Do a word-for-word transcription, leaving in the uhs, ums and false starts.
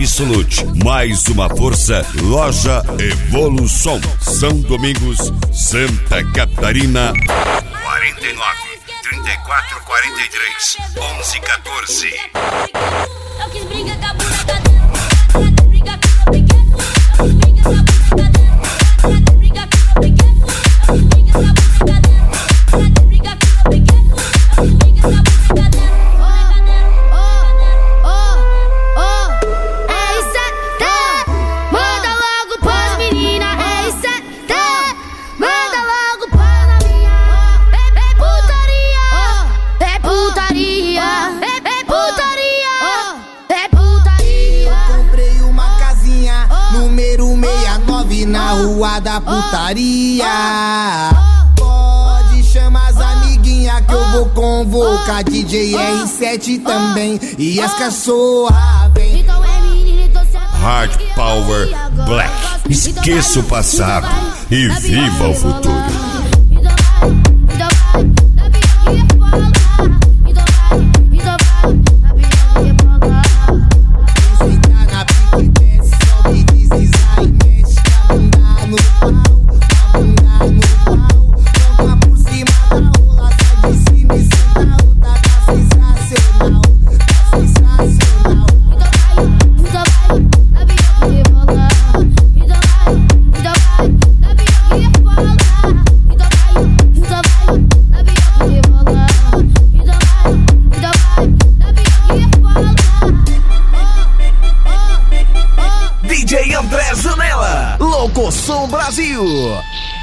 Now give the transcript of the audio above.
Absolute. Mais uma força, Loja Evolução. São Domingos, Santa Catarina. quarenta e nove, trinta e quatro, quarenta e três, onze, quatorze. Eu quis brigar com a bunda da dentro. Brigar com o meu pequeno. Eu quis brigar com a bunda da dentro. Brigar com o meu pequeno. Eu quis brigar com a bunda da dentro. Brigar com o meu pequeno. Eu quis brigar com a bunda da dentro. Na rua da putaria, pode chamar as amiguinhas que eu vou convocar. D J R sete também e as cachorras vem. Hard Power Black. Esqueça o passado e viva o futuro. D J André Zanella, Locoção Brasil.